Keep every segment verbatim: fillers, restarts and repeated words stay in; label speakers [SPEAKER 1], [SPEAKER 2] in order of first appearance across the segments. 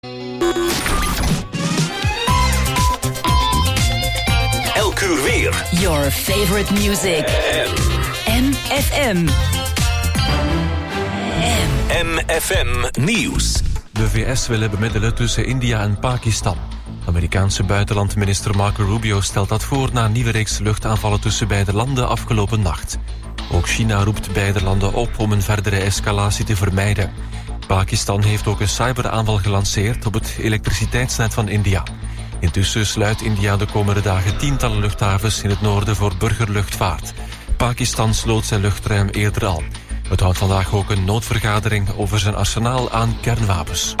[SPEAKER 1] Elk uur weer.
[SPEAKER 2] Your favorite music. M F M.
[SPEAKER 1] M F M Nieuws.
[SPEAKER 3] De V S willen bemiddelen tussen India en Pakistan. Amerikaanse buitenlandminister Marco Rubio stelt dat voor na een nieuwe reeks luchtaanvallen tussen beide landen afgelopen nacht. Ook China roept beide landen op om een verdere escalatie te vermijden. Pakistan heeft ook een cyberaanval gelanceerd op het elektriciteitsnet van India. Intussen sluit India de komende dagen tientallen luchthavens in het noorden voor burgerluchtvaart. Pakistan sloot zijn luchtruim eerder al. Het houdt vandaag ook een noodvergadering over zijn arsenaal aan kernwapens.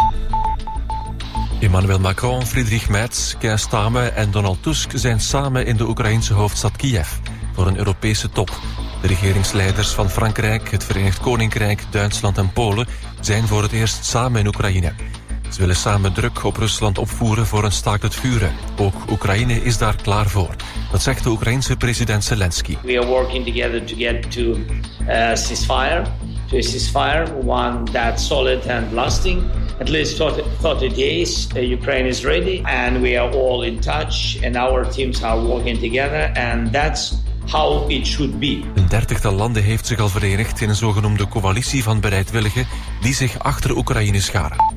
[SPEAKER 3] Emmanuel Macron, Friedrich Merz, Keir Starmer en Donald Tusk zijn samen in de Oekraïense hoofdstad Kiev voor een Europese top. De regeringsleiders van Frankrijk, het Verenigd Koninkrijk, Duitsland en Polen zijn voor het eerst samen in Oekraïne. Ze willen samen druk op Rusland opvoeren voor een staakt het vuren. Ook Oekraïne is daar klaar voor. Dat zegt de Oekraïense president Zelensky.
[SPEAKER 4] We are working together to get to a ceasefire, to a ceasefire, one that's solid and lasting. At least thirty days, uh, Ukraine is ready, and we are all in touch, and our teams are working together, and that's how it should be.
[SPEAKER 3] Een dertigtal landen heeft zich al verenigd in een zogenoemde coalitie van bereidwilligen die zich achter Oekraïne scharen.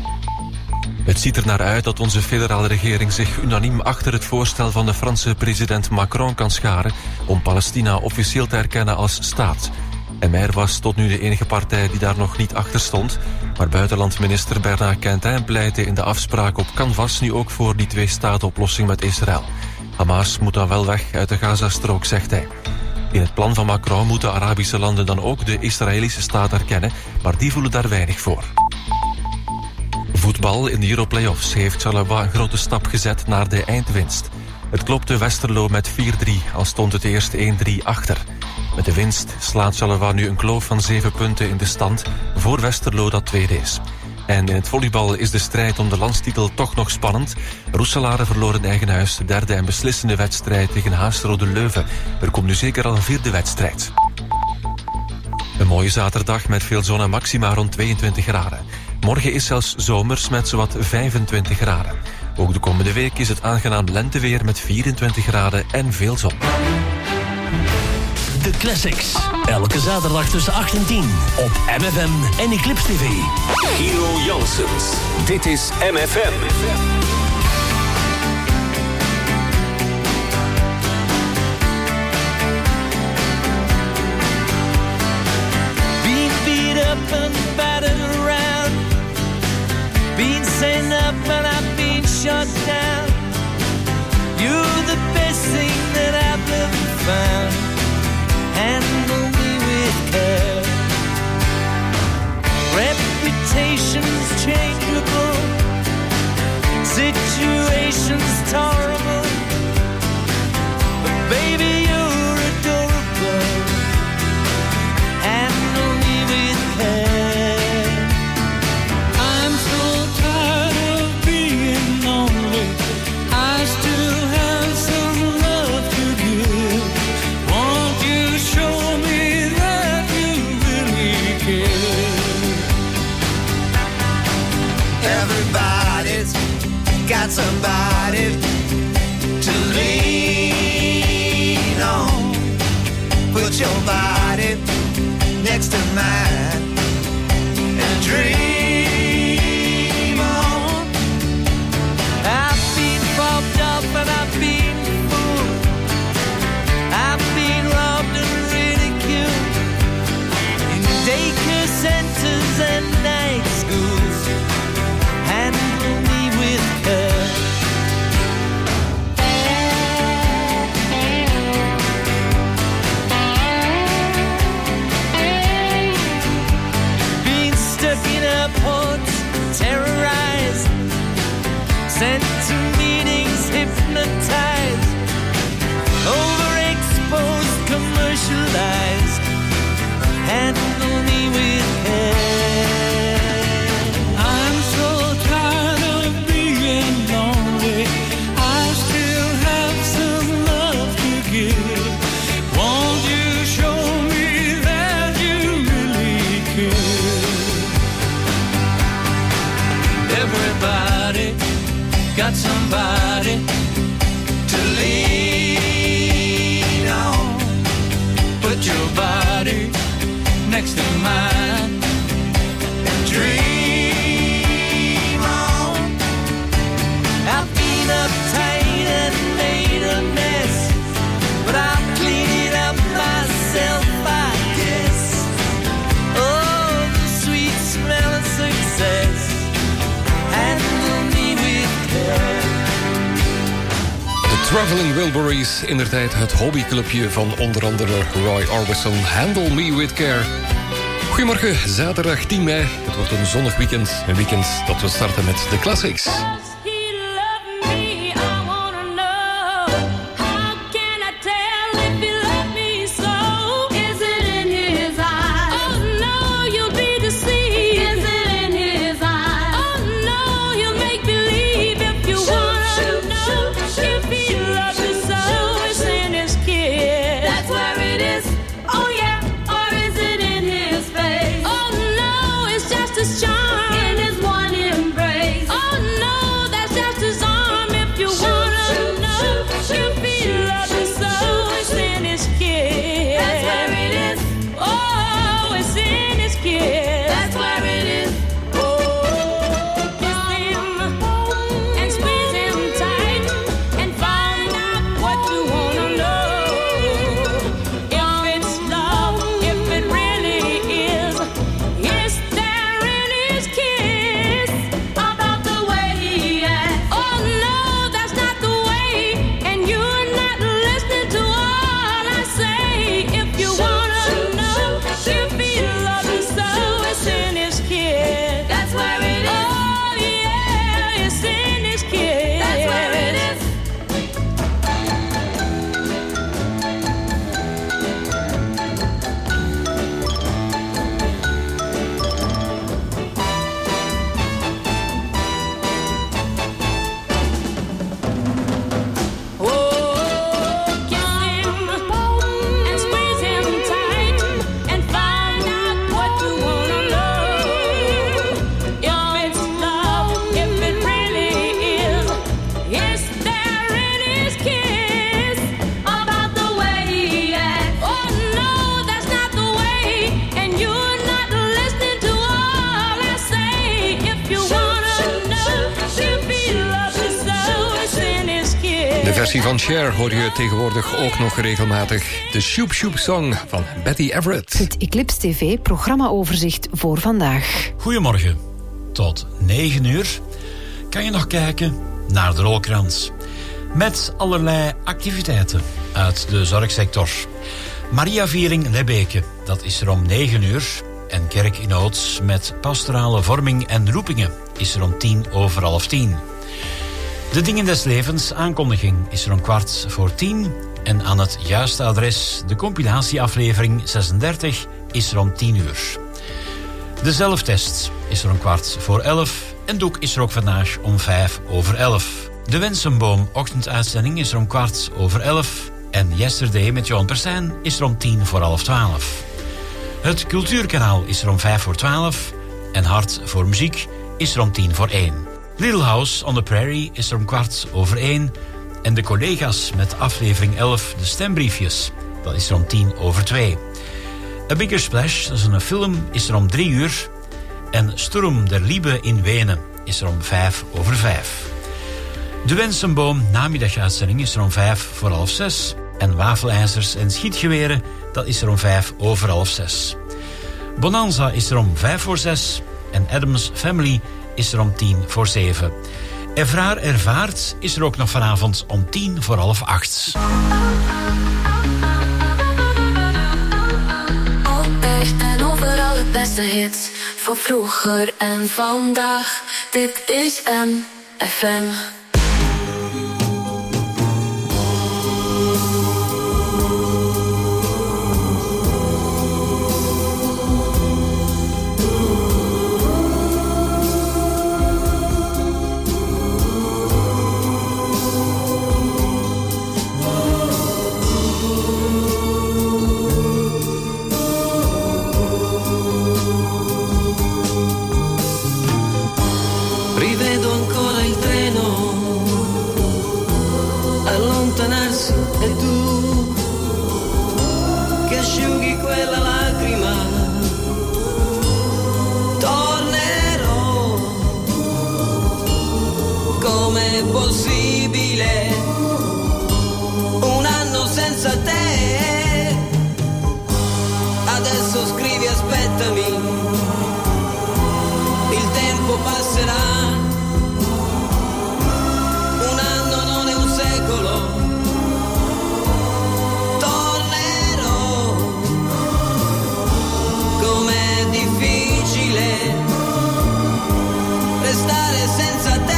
[SPEAKER 3] Het ziet er naar uit dat onze federale regering zich unaniem achter het voorstel van de Franse president Macron kan scharen om Palestina officieel te erkennen als staat. M R was tot nu de enige partij die daar nog niet achter stond, maar buitenlandminister Bernard Quentin pleitte in de afspraak op Canvas nu ook voor die twee-staten-oplossing met Israël. Hamas moet dan wel weg uit de Gazastrook, zegt hij. In het plan van Macron moeten Arabische landen dan ook de Israëlische staat erkennen, maar die voelen daar weinig voor. Voetbal in de Europlayoffs heeft Charleroi een grote stap gezet naar de eindwinst. Het klopte Westerlo met vier drie, al stond het eerst één drie achter. Met de winst slaat Charleroi nu een kloof van zeven punten in de stand voor Westerlo dat tweede is. En in het volleybal is de strijd om de landstitel toch nog spannend. Roeselare verloor in eigen huis de derde en beslissende wedstrijd tegen Haasrode Leuven. Er komt nu zeker al een vierde wedstrijd. Een mooie zaterdag met veel zon en maxima rond tweeëntwintig graden. Morgen is zelfs zomers met zowat vijfentwintig graden. Ook de komende week is het aangenaam lenteweer met vierentwintig graden en veel zon.
[SPEAKER 5] De Classics. Elke zaterdag tussen acht en tien op M F M en Eclipse T V.
[SPEAKER 1] Hero Janssens. Dit is M F M.
[SPEAKER 6] Being beat up and battered around, being sent up and I've been shut down. You're the best thing that I've ever found. Handle me with care. Reputation's changeable, situation's tolerable, but baby you're adorable. Handle me with care. I'm so tired of being lonely. I still have some love to give. Won't you show me that you really care? Everybody's got somebody to lean on. Put your body next to mine and dream on. I've been popped up and I've been fooled. I've been robbed and ridiculed in daycare centers and night schools. Handle me with care. Been stuck in a somebody, got somebody to lean on. Put your body next to mine and dream on. I've been uptight and made a mess, but I'll clean it up myself, I guess. Oh, the sweet smell of success, handle me with care.
[SPEAKER 7] De Traveling Wilburys, inderdaad het hobbyclubje van onder andere Roy Orbison. Handle me with care. Goedemorgen, zaterdag tien mei. Het wordt een zonnig weekend. Een weekend dat we starten met de classics. De versie van Cher hoor je tegenwoordig ook nog regelmatig. De Shoop Shoop Song van Betty Everett.
[SPEAKER 8] Het Eclipse T V-programmaoverzicht voor vandaag.
[SPEAKER 9] Goedemorgen. Tot negen uur kan je nog kijken naar de rolkrans. Met allerlei activiteiten uit de zorgsector. Mariaviering Lebbeke, dat is er om negen uur. En kerkinhouds met pastorale vorming en roepingen is er om tien over half tien. De Dingen des Levens aankondiging is er om kwart voor tien. En aan het juiste adres, de compilatieaflevering zesendertig, is er om tien uur. De zelftest is er om kwart voor elf. En Doek is er ook vandaag om vijf over elf. De Wensenboom ochtenduitzending is er om kwart over elf. En Yesterday met Johan Persijn is er om tien voor half twaalf. Het Cultuurkanaal is er om vijf voor twaalf. En Hart voor Muziek is er om tien voor één. Little House on the Prairie is er om kwart over één. En de collega's met aflevering elf, de stembriefjes, dat is er om tien over twee. A Bigger Splash, dat is een film, is er om drie uur. En Sturm der Liebe in Wenen is er om vijf over vijf. De Wensenboom namiddaguitzending is er om vijf voor half zes. En Wafelijzers en Schietgeweren, dat is er om vijf over half zes. Bonanza is er om vijf voor zes. En Adams Family is er om tien voor zeven. Evraar Ervaart is er ook nog vanavond om tien voor half acht.
[SPEAKER 10] Altijd en overal het beste hits. Voor vroeger en vandaag. Dit is M F M.
[SPEAKER 6] Rivedo ancora
[SPEAKER 11] com'è possibile un anno senza te? Adesso scrivi aspettami, il tempo passerà, un anno non è un secolo, tornerò, com'è difficile restare senza te.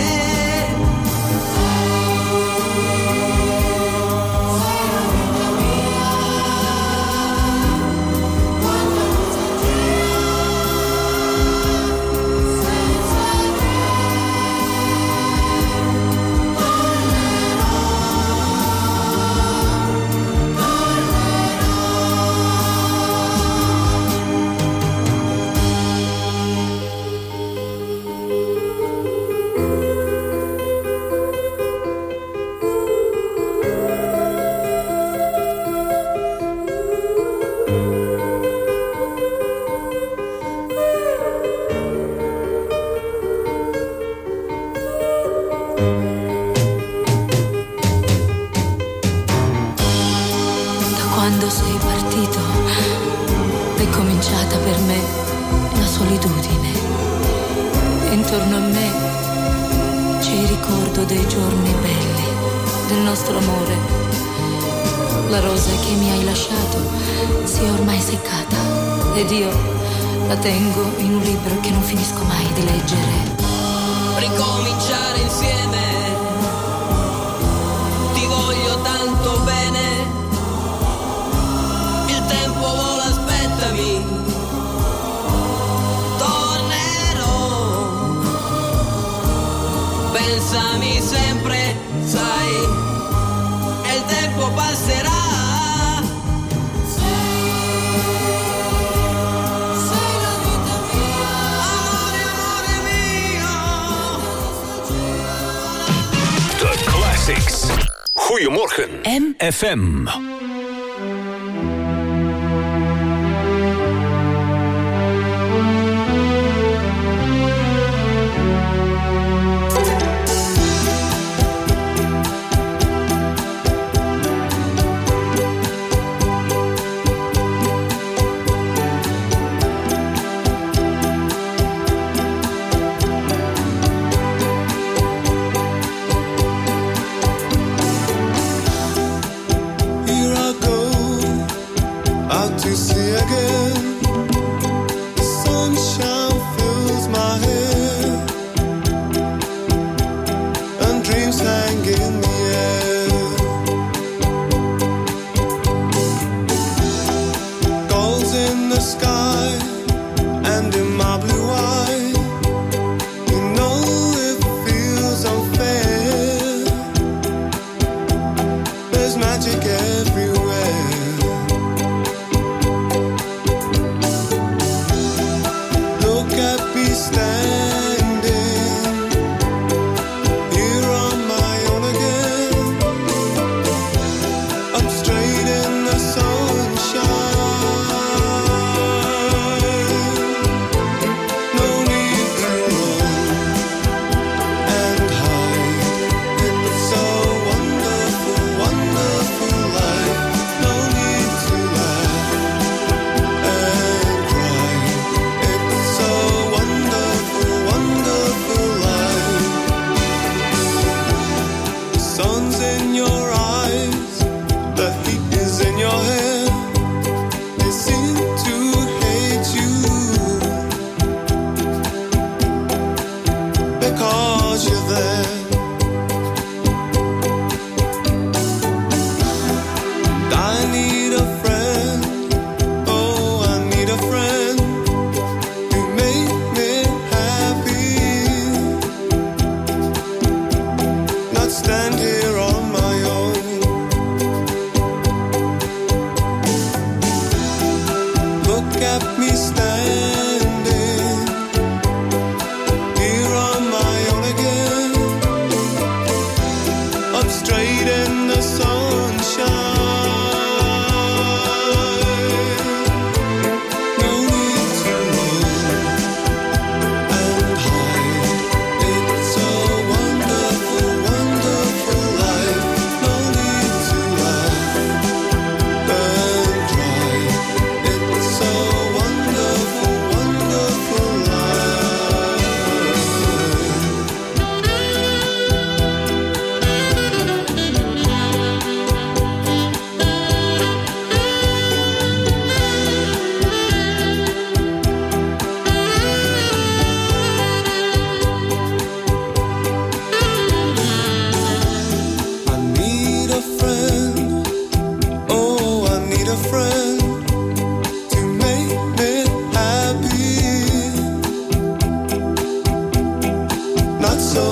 [SPEAKER 10] Intorno a me c'è il ricordo dei giorni belli, del nostro amore. La rosa che mi hai lasciato si è ormai seccata ed io la tengo in un libro che non finisco mai di leggere.
[SPEAKER 11] Ricominciare insieme, ti voglio tanto bene, il tempo vola, aspettami. Pensami sempre, sai, e il tempo passerà. Sei, sei la vita mia, amore, amore mio.
[SPEAKER 1] The Classics. Goedemorgen,
[SPEAKER 2] M
[SPEAKER 1] F M.
[SPEAKER 12] Wonderful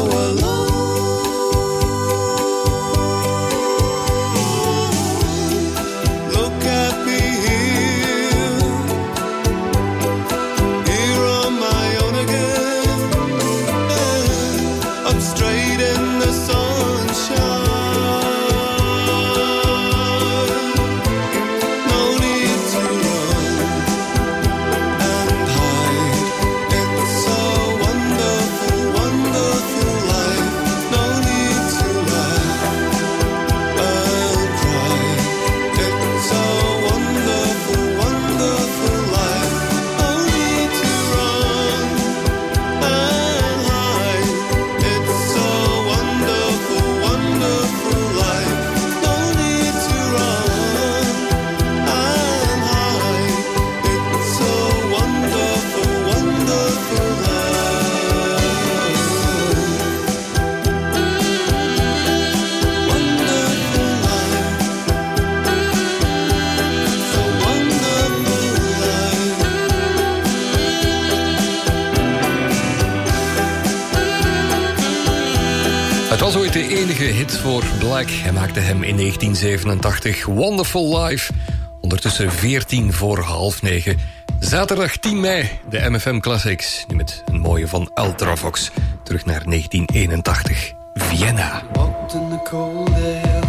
[SPEAKER 7] Het was ooit de enige hit voor Black. Hij maakte hem in negentien zevenentachtig. Wonderful Life. Ondertussen veertien voor half negen. Zaterdag tien mei, de M F M Classics. Nu met een mooie van Ultravox. Terug naar negentien eenentachtig. Vienna.
[SPEAKER 12] Walked in the cold air.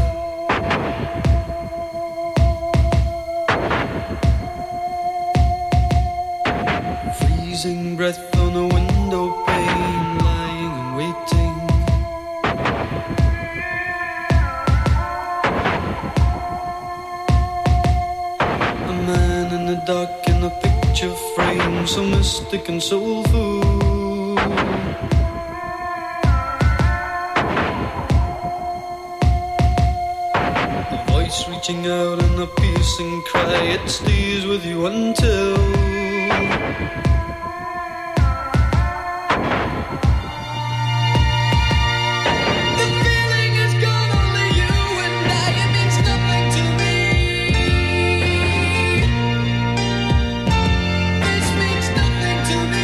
[SPEAKER 12] Freezing breath on a window pane. Lying and waiting. A man in the dark in a picture frame. So mystic and soulful. Reaching out in a piercing cry, it stays with you until the feeling is gone, only you and I, it means nothing to me. This means nothing to me.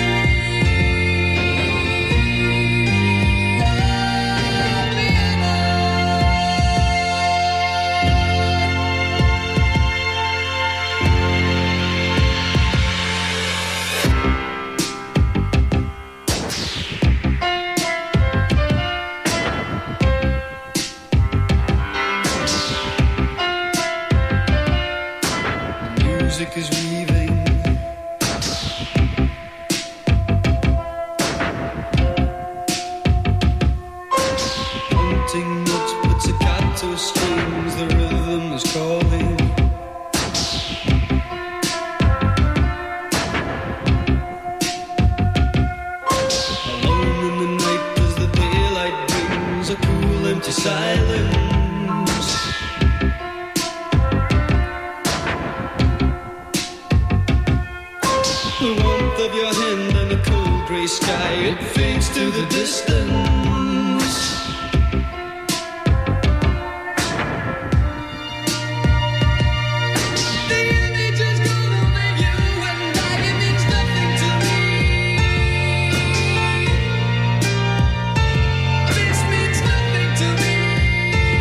[SPEAKER 12] Music is weaving. Haunting notes, pizzicato strings, the rhythm is calling. Alone in the night as the daylight brings a cool empty silence. The warmth of your hand and a cold grey sky, it fades to the distance. The image is gone, only you and I, it means nothing to me. This means nothing to me.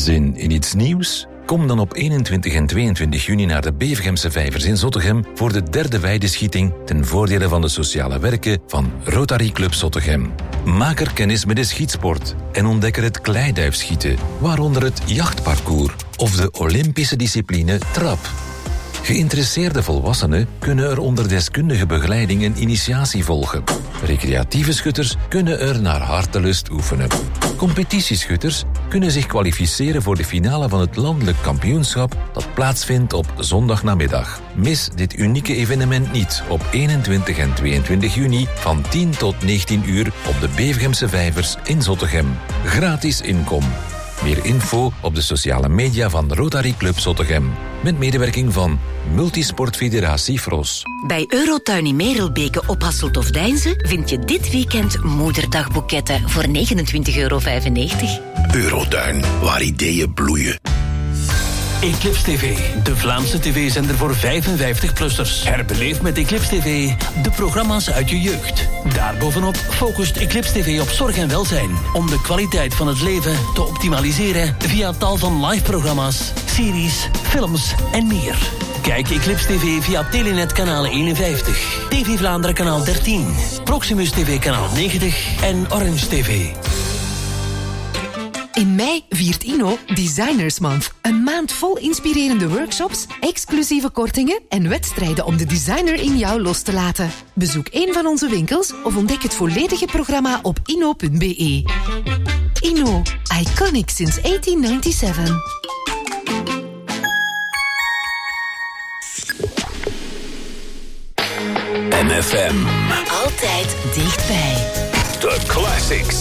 [SPEAKER 13] Zin in iets nieuws? Kom dan op eenentwintig en tweeëntwintig juni naar de Bevergemse Vijvers in Zottegem voor de derde weideschieting ten voordele van de sociale werken van Rotary Club Zottegem. Maak er kennis met de schietsport en ontdek er het kleiduifschieten, waaronder het jachtparcours of de Olympische discipline trap. Geïnteresseerde volwassenen kunnen er onder deskundige begeleiding een initiatie volgen. Recreatieve schutters kunnen er naar hartelust oefenen. Competitieschutters kunnen zich kwalificeren voor de finale van het landelijk kampioenschap dat plaatsvindt op zondagnamiddag. Mis dit unieke evenement niet op eenentwintig en tweeëntwintig juni van tien tot negentien uur op de Bevergemse Vijvers in Zottegem. Gratis inkom. Meer info op de sociale media van Rotary Club Zottegem. Met medewerking van Multisportfederatie Fros.
[SPEAKER 2] Bij Eurotuin in Merelbeke op Hasselt of Deinze vind je dit weekend moederdagboeketten voor negenentwintig euro vijfennegentig.
[SPEAKER 14] Eurotuin, waar ideeën bloeien.
[SPEAKER 5] Eclipse T V, de Vlaamse tv-zender voor vijfenvijftig-plussers. Herbeleef met Eclipse T V de programma's uit je jeugd. Daarbovenop focust Eclipse T V op zorg en welzijn, om de kwaliteit van het leven te optimaliseren via tal van live-programma's, series, films en meer. Kijk Eclipse T V via Telenet kanaal eenenvijftig, T V Vlaanderen kanaal dertien, Proximus T V kanaal negentig en Orange T V.
[SPEAKER 8] In mei viert Inno Designers Month. Een maand vol inspirerende workshops, exclusieve kortingen en wedstrijden om de designer in jou los te laten. Bezoek een van onze winkels of ontdek het volledige programma op inno punt be. Inno, iconic since eighteen ninety-seven.
[SPEAKER 1] M F M.
[SPEAKER 2] Altijd dichtbij.
[SPEAKER 1] The Classics.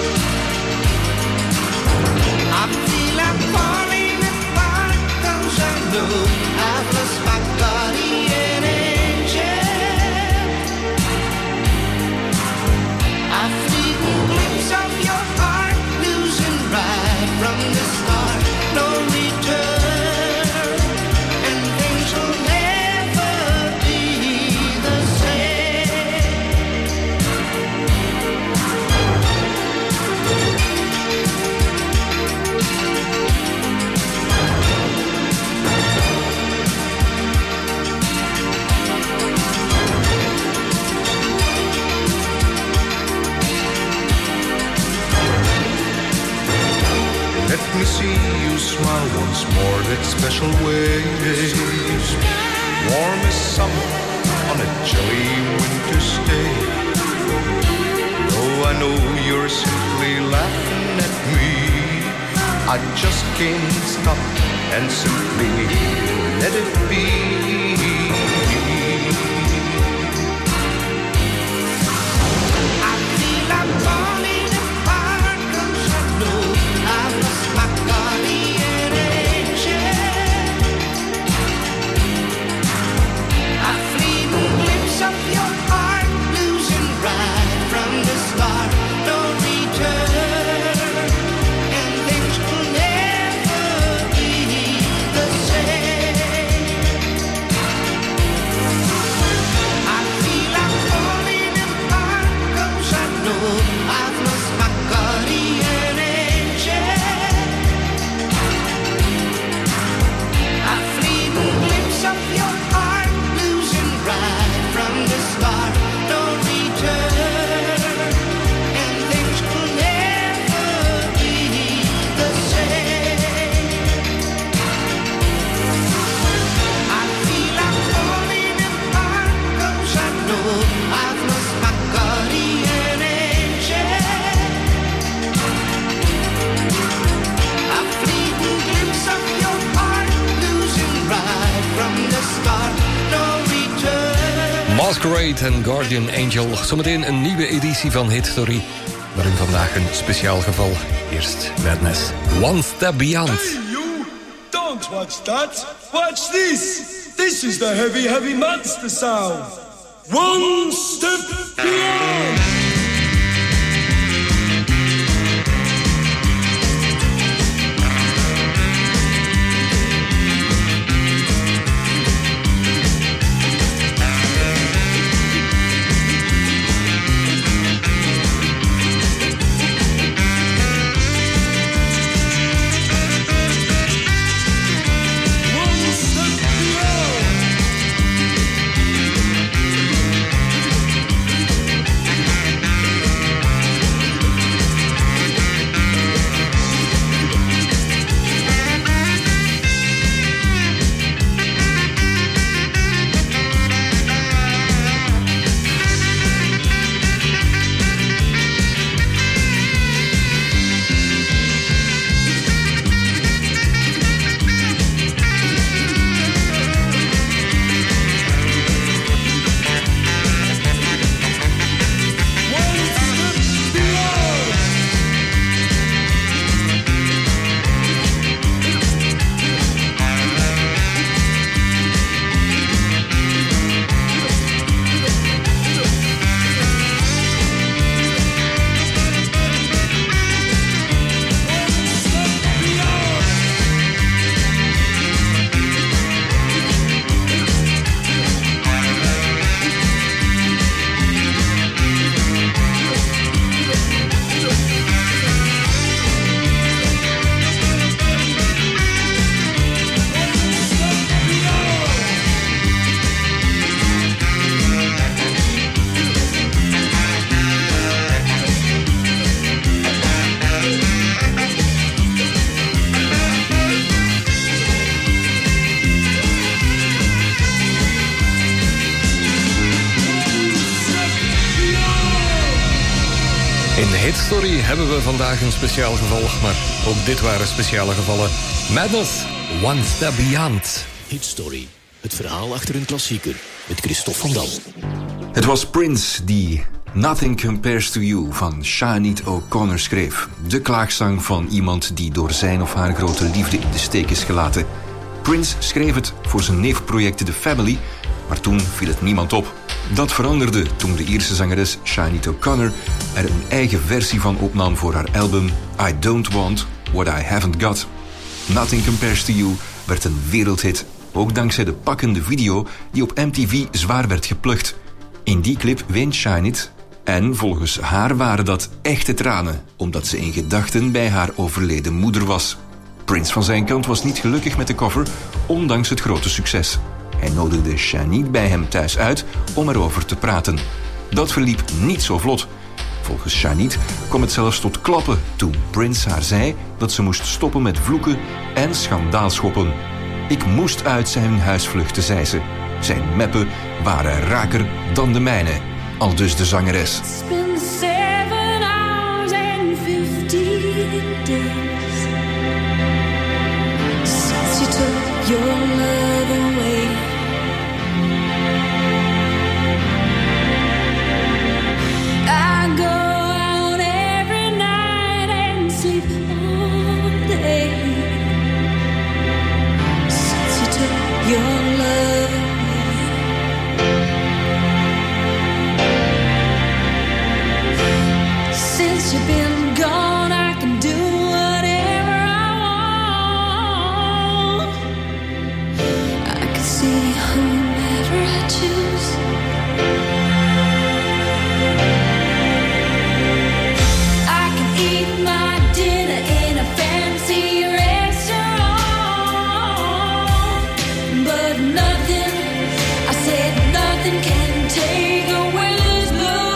[SPEAKER 11] I feel I'm falling apart 'cause I
[SPEAKER 15] me see you smile once more that special way. Warm as summer on a chilly winter's day. Though I know you're simply laughing at me, I just can't stop and simply let it be.
[SPEAKER 11] I feel I'm falling apart 'cause I know I've lost my guardian angel. A fleeting glimpse of your heart, losing right from the start, no return, and things will never be the same. I feel I'm falling apart 'cause I know I've lost my guardian angel. A fleeting glimpse of your heart, losing right from the start, no return, and things will never be the same. I feel I'm falling apart 'cause I know I've lost my guardian angel. A fleeting glimpse of your heart, losing right from the start, no return.
[SPEAKER 7] Masquerade en Guardian Angel. Zometeen een nieuwe editie van Hit Story, waarin vandaag een speciaal geval. Eerst Madness, One Step Beyond.
[SPEAKER 16] Hey, you! Don't watch that! Watch this! This is the heavy, heavy monster sound! One step beyond!
[SPEAKER 7] In Hit Story hebben we vandaag een speciaal geval, maar ook dit waren speciale gevallen. Madness, One Step Beyond.
[SPEAKER 17] Hit Story, het verhaal achter een klassieker, met Christophe van Dam.
[SPEAKER 18] Het was Prince die Nothing Compares to You van Sinead O'Connor schreef. De klaagzang van iemand die door zijn of haar grote liefde in de steek is gelaten. Prince schreef het voor zijn neefproject The Family, maar toen viel het niemand op. Dat veranderde toen de Ierse zangeres Sinead O'Connor er een eigen versie van opnam voor haar album I Don't Want What I Haven't Got. Nothing Compares to You werd een wereldhit, ook dankzij de pakkende video die op M T V zwaar werd geplukt. In die clip weent Sinead en volgens haar waren dat echte tranen, omdat ze in gedachten bij haar overleden moeder was. Prince van zijn kant was niet gelukkig met de cover, ondanks het grote succes. Hij nodigde Sinead bij hem thuis uit om erover te praten. Dat verliep niet zo vlot. Volgens Shanit kwam het zelfs tot klappen toen Prince haar zei dat ze moest stoppen met vloeken en schandaalschoppen. Ik moest uit zijn huis vluchten, zei ze. Zijn meppen waren raker dan de mijne, aldus de zangeres.
[SPEAKER 10] It's been seven hours and fifteen days since you took your love away. I go out every night and sleep all day since you took your love away. Since you've been gone, I can do whatever I want. I can see whomever I choose. I can eat my dinner in a fancy restaurant, but nothing, I said nothing can take away this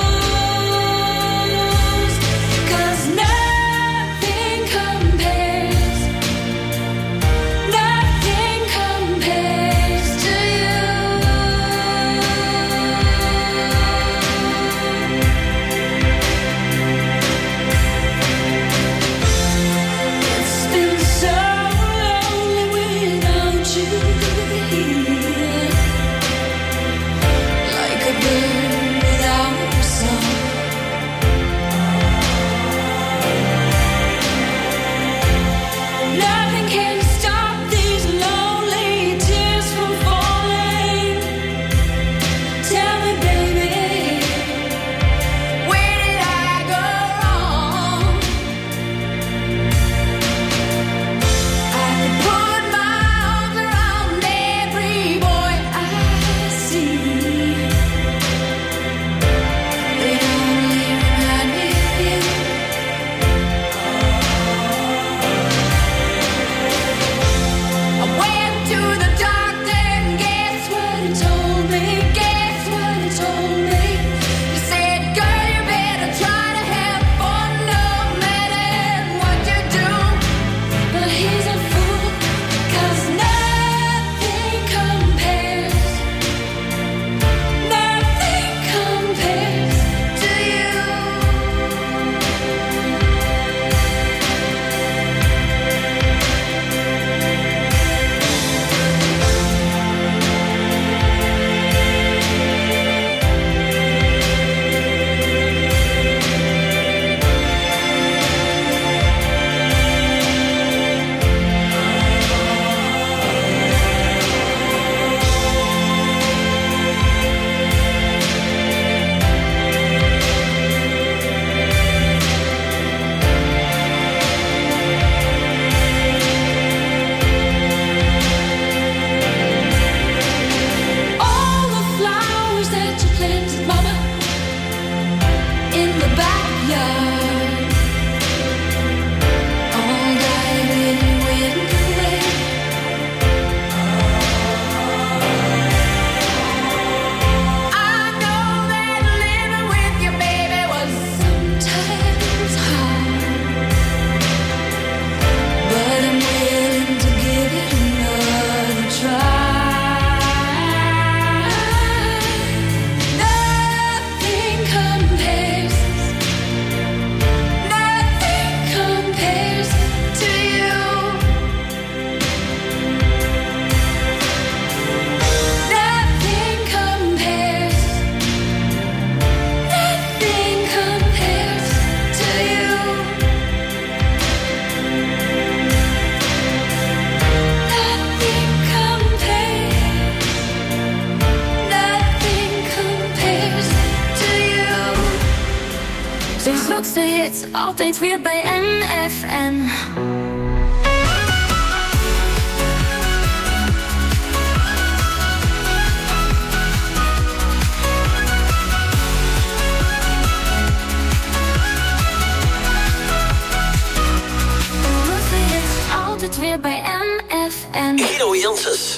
[SPEAKER 10] blues. 'Cause nothing compares, nothing compares to you. It's been so lonely without you here, like a bird without a song. Nothing can stop these lonely tears from falling. Tell me, baby, where did I go wrong? I could put my arms around every boy I see. They only remind me of you. I went to the doctor and guess what he told me? Guess what he told me? He said, girl, you better try to have fun no matter what you do. But he's a fool, 'cause nothing compares, nothing compares to you. All the flowers that you planted, mama, in the backyard, all died when you went away. I know that living with your baby was sometimes hard, but I'm willing to give it another try. Nothing compares, nothing compares to you. Nothing compares, nothing compares to you. Nothing compares, nothing compares to you. De grootste hits, altijd weer bij N F M. De grootste hits, altijd weer bij N F M.
[SPEAKER 5] Guido Janssens.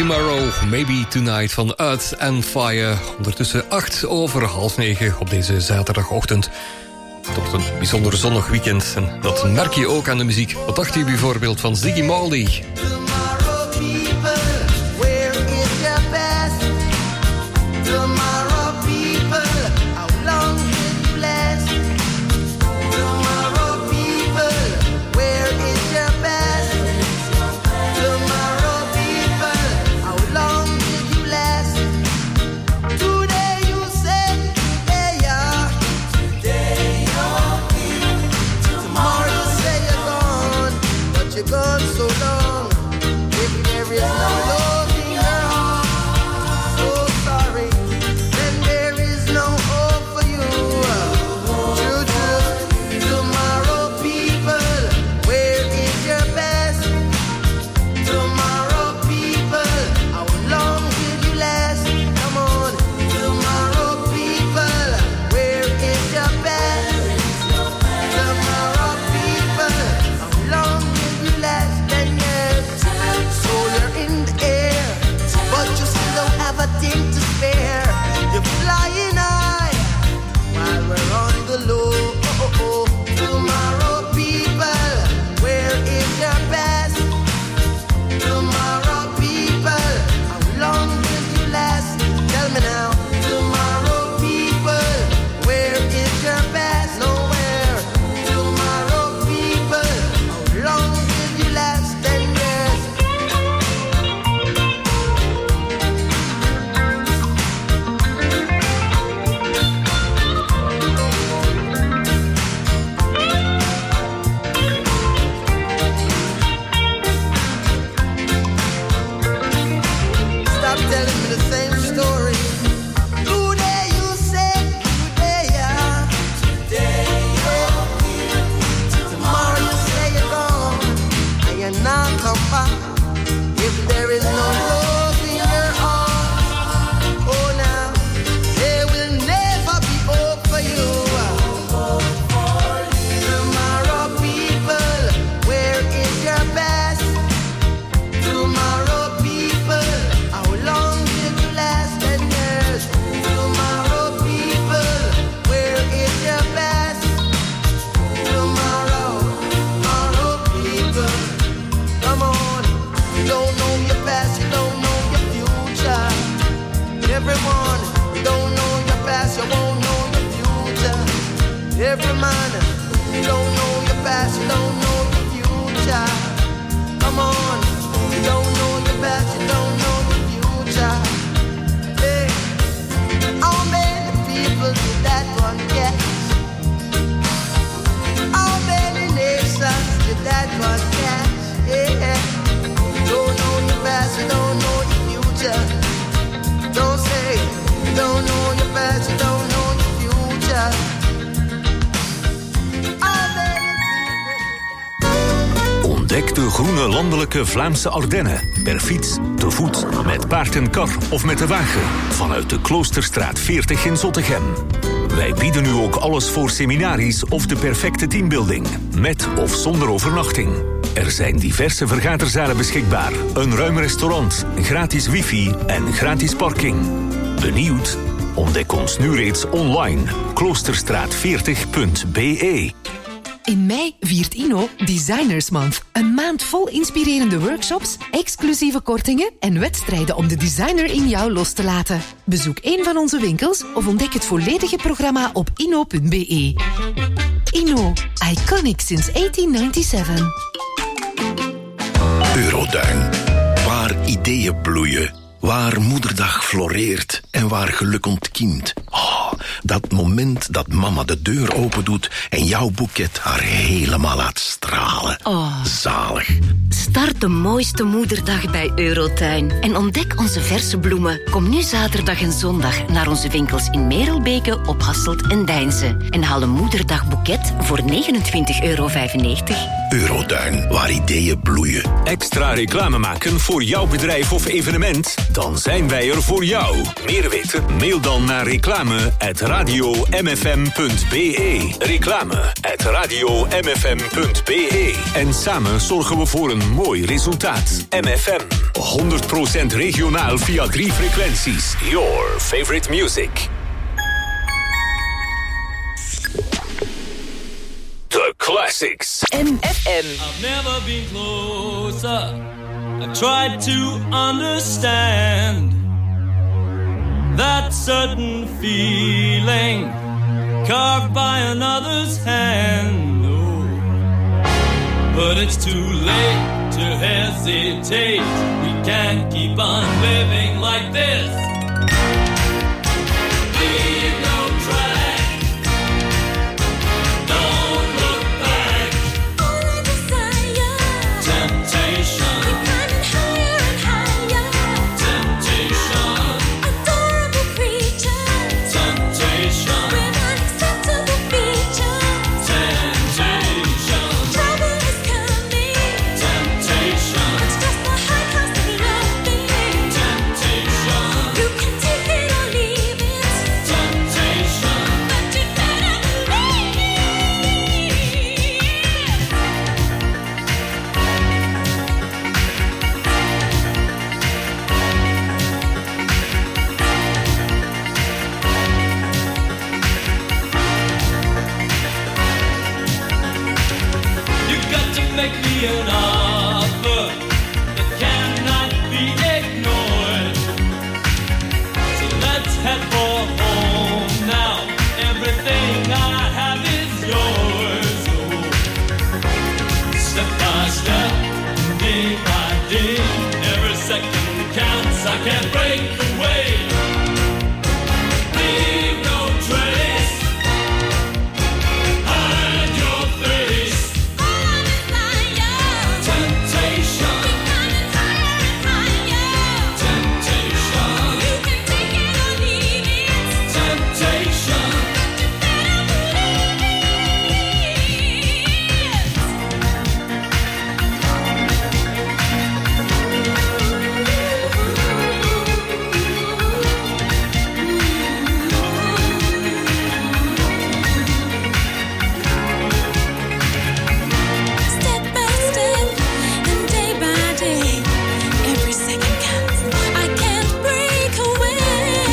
[SPEAKER 7] Tomorrow, Maybe Tonight van Earth and Fire. Ondertussen acht over half negen op deze zaterdagochtend. Het wordt een bijzonder zonnig weekend en dat merk je ook aan de muziek. Wat dacht u bijvoorbeeld van Ziggy Marley?
[SPEAKER 1] Ontdek de groene landelijke Vlaamse Ardennen. Per fiets, te voet, met paard en kar of met de wagen. Vanuit de Kloosterstraat veertig in Zottegem. Wij bieden nu ook alles voor seminaries of de perfecte teambuilding. Met of zonder overnachting. Er zijn diverse vergaderzalen beschikbaar. Een ruim restaurant, gratis wifi en gratis parking. Benieuwd? Ontdek ons nu reeds online. kloosterstraat veertig punt b e.
[SPEAKER 8] In mei viert Inno Designers Month. Een maand vol inspirerende workshops, exclusieve kortingen en wedstrijden om de designer in jou los te laten. Bezoek een van onze winkels of ontdek het volledige programma op inno punt b e. Inno, iconic since eighteen ninety-seven.
[SPEAKER 14] Eurotuin, waar ideeën bloeien, waar moederdag floreert en waar geluk ontkiemt. Oh, dat moment dat mama de deur opendoet en jouw boeket haar helemaal laat stralen.
[SPEAKER 2] Oh.
[SPEAKER 14] Zalig.
[SPEAKER 2] Start de mooiste moederdag bij Eurotuin en ontdek onze verse bloemen. Kom nu zaterdag en zondag naar onze winkels in Merelbeke, Op Hasselt en Deinze en haal een moederdagboeket voor negenentwintig euro vijfennegentig.
[SPEAKER 14] Eurotuin, waar ideeën bloeien.
[SPEAKER 1] Extra reclame maken voor jouw bedrijf of evenement? Dan zijn wij er voor jou. Meer weten? Mail dan naar reclame at radio m f m punt b e. Reclame at radio m f m punt b e. En samen zorgen we voor een mooi resultaat. M F M, honderd procent regionaal via drie frequenties. Your favorite music. The classics.
[SPEAKER 6] M F M. I've never been closer. I've tried to understand that certain feeling carved by another's hand. Oh, but it's too late to hesitate. We can't keep on living like this. Leave no track. Don't look back. All I desire. Temptation. Keep climbing higher and higher. Temptation. Adorable creature. Temptation. With unacceptable features. Temptation. Trouble is coming. Temptation. It's just the high cost of loving. Temptation. You can take it or leave it. Temptation. But you better believe it. You got to make me an offer that cannot be ignored. So let's head for home now. Everything I have is yours. Oh, step by step, day by day, every second counts. I can't break away. Leave no trace. Hide your face. Temptation. Temptation. You can take it or leave it. Temptation. Step by step and day by day, every second counts. I can't break away.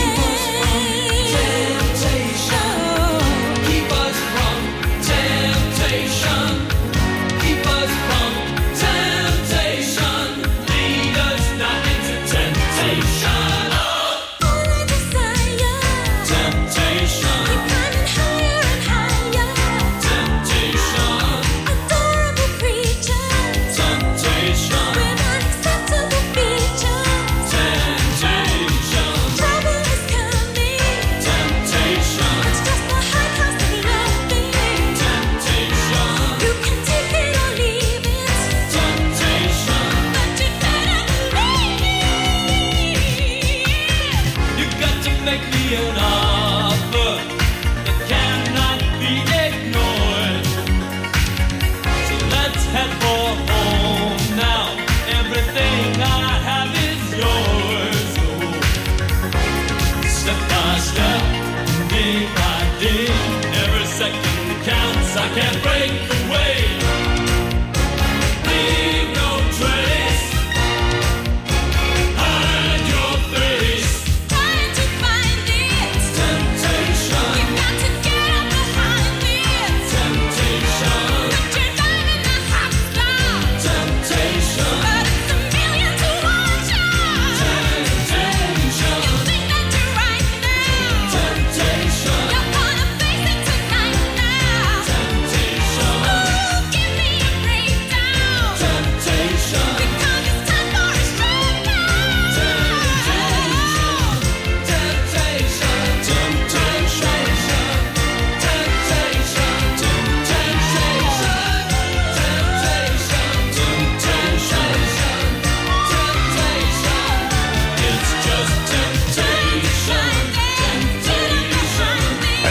[SPEAKER 6] Temptation. Keep us from temptation. Keep us from temptation. Lead us not into temptation. All I desire. Temptation. Keep climbing higher and higher. Temptation. Adorable creature. Temptation. With unacceptable features. Temptation. Trouble is coming. Temptation. It's just the high cost of loving. Temptation. You can take it or leave it. Temptation. But you better believe it. You got to make me an offer that cannot be ignored. So let's head for home now. Everything I have is yours. Oh, step by step, day by day, every second counts. I can't break away. Leave no trace. Hide your face. Trying to find it.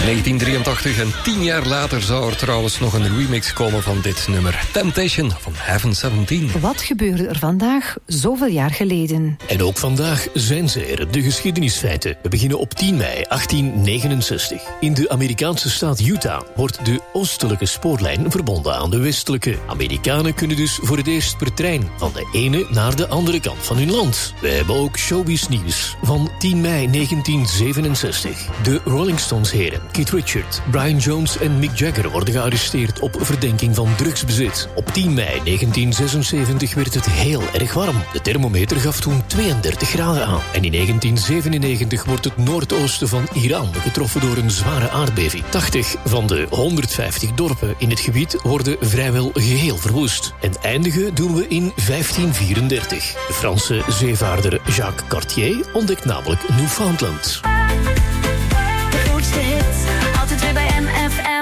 [SPEAKER 7] negentien drieëntachtig en tien jaar later zou er trouwens nog een remix komen van dit nummer. Temptation van Heaven zeventien.
[SPEAKER 8] Wat gebeurde er vandaag zoveel jaar geleden?
[SPEAKER 17] En ook vandaag zijn ze er, de geschiedenisfeiten. We beginnen op tien mei achttien negenenzestig. In de Amerikaanse staat Utah wordt de oostelijke spoorlijn verbonden aan de westelijke. Amerikanen kunnen dus voor het eerst per trein van de ene naar de andere kant van hun land. We hebben ook showbiz nieuws van tien mei negentien zevenenzestig. De Rolling Stones heren Keith Richards, Brian Jones en Mick Jagger worden gearresteerd op verdenking van drugsbezit. Op tien mei negentien zesenzeventig werd het heel erg warm. De thermometer gaf toen tweeëndertig graden aan. En in negentien zevenennegentig wordt het noordoosten van Iran getroffen door een zware aardbeving. tachtig van de honderdvijftig dorpen in het gebied worden vrijwel geheel verwoest. En eindigen doen we in vijftien vierendertig. De Franse zeevaarder Jacques Cartier ontdekt namelijk Newfoundland.
[SPEAKER 19] De grootste hits, altijd weer bij M F M.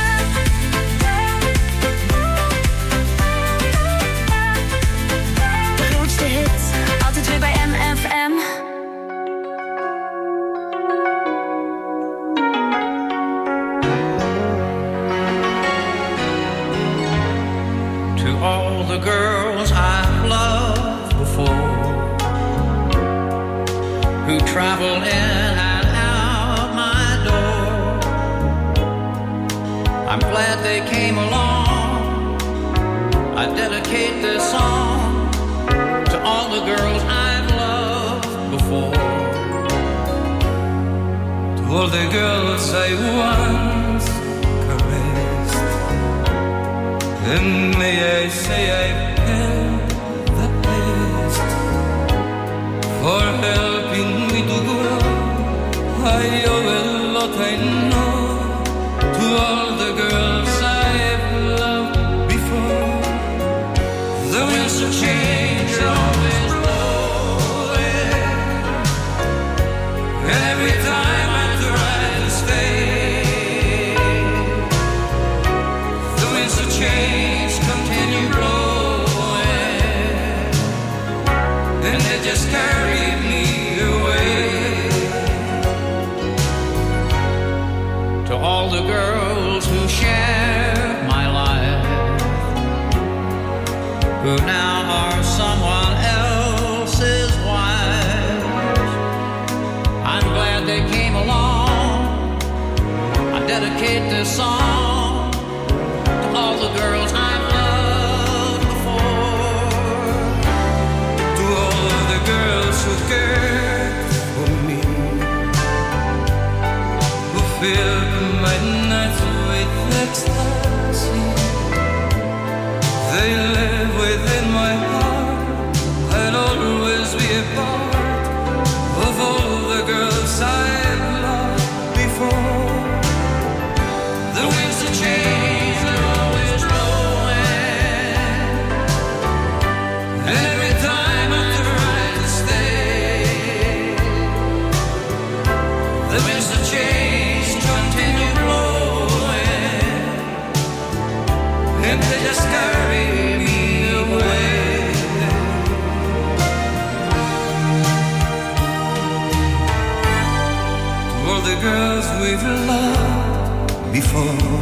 [SPEAKER 19] De grootste hits, altijd weer bij M F M.
[SPEAKER 20] To all the girls I've loved before, who travel in and out my door, I'm glad they came along. I dedicate this song to all the girls I've loved before, to all the girls I once caressed, and may I say I've had the best for helping me to grow. I owe a lot, I know, to all the girls I've loved before. The winds of change are always blowing, and every time I try to stay, the winds of change continue blowing, and they just carry me away. To all the girls who shared my life, who now are someone else's wives, I'm glad they came along. I dedicate this song to all the girls I've loved before, to all the girls who cared for me, who filled my nights with ecstasy. They live within my heart. I'll always be a part of all the girls I've loved before. The winds of change are always blowing, and every time I try to stay, the winds of change continue blowing, and they just carry me away. To all the girls we've loved before,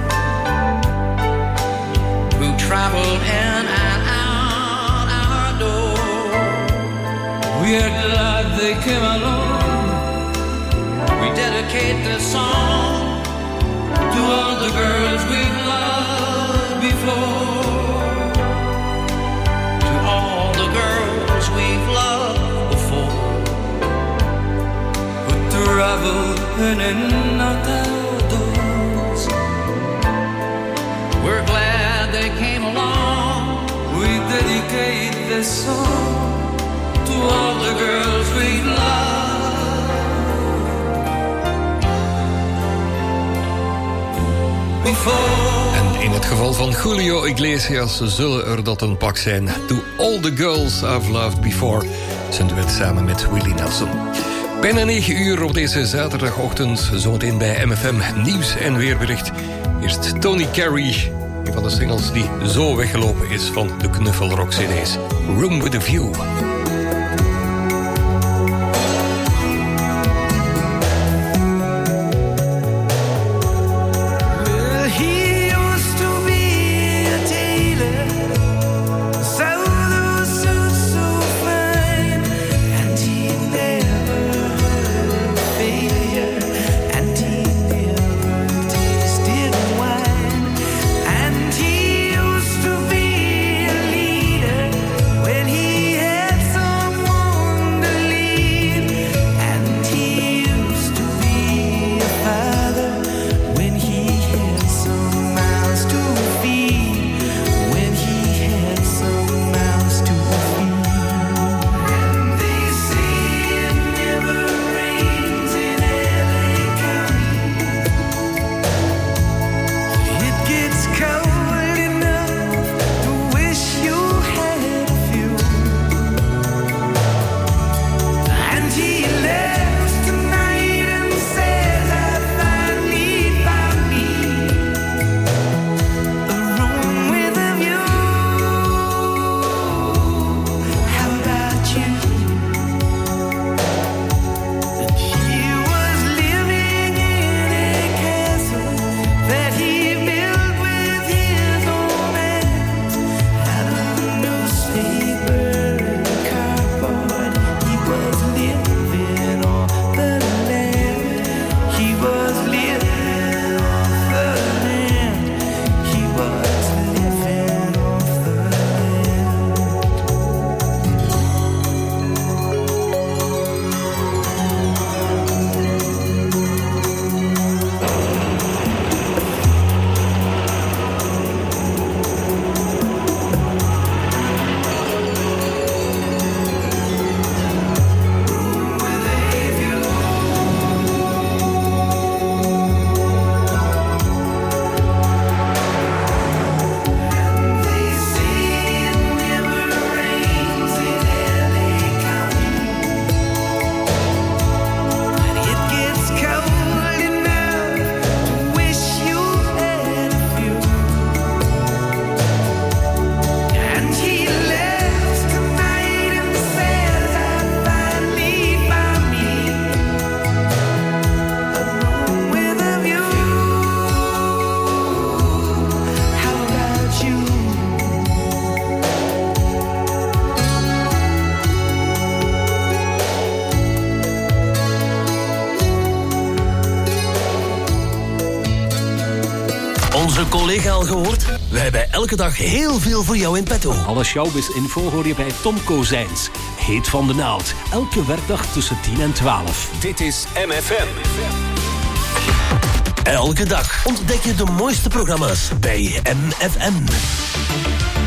[SPEAKER 20] who traveled in and out our door, we are glad they came along. We dedicate this song to all the girls we've loved before, to all the girls we've loved before, who travel in and out our doors. We're glad they came along. We dedicate this song to all the girls we love.
[SPEAKER 7] En in het geval van Julio Iglesias zullen er dat een pak zijn. To all the girls I've loved before. Zijn duet samen met Willie Nelson. Bijna negen uur op deze zaterdagochtend. Zometeen bij M F M Nieuws en Weerbericht. Eerst Tony Carey. Een van de singles die zo weggelopen is van de knuffelrock C D's. Room with a View.
[SPEAKER 5] collega al gehoord? Wij hebben elke dag heel veel voor jou in petto.
[SPEAKER 17] Alle showbiz-info hoor je bij Tom Kozijns. Heet van de naald. Elke werkdag tussen tien en twaalf.
[SPEAKER 1] Dit is M F M.
[SPEAKER 5] Elke dag ontdek je de mooiste programma's bij M F M.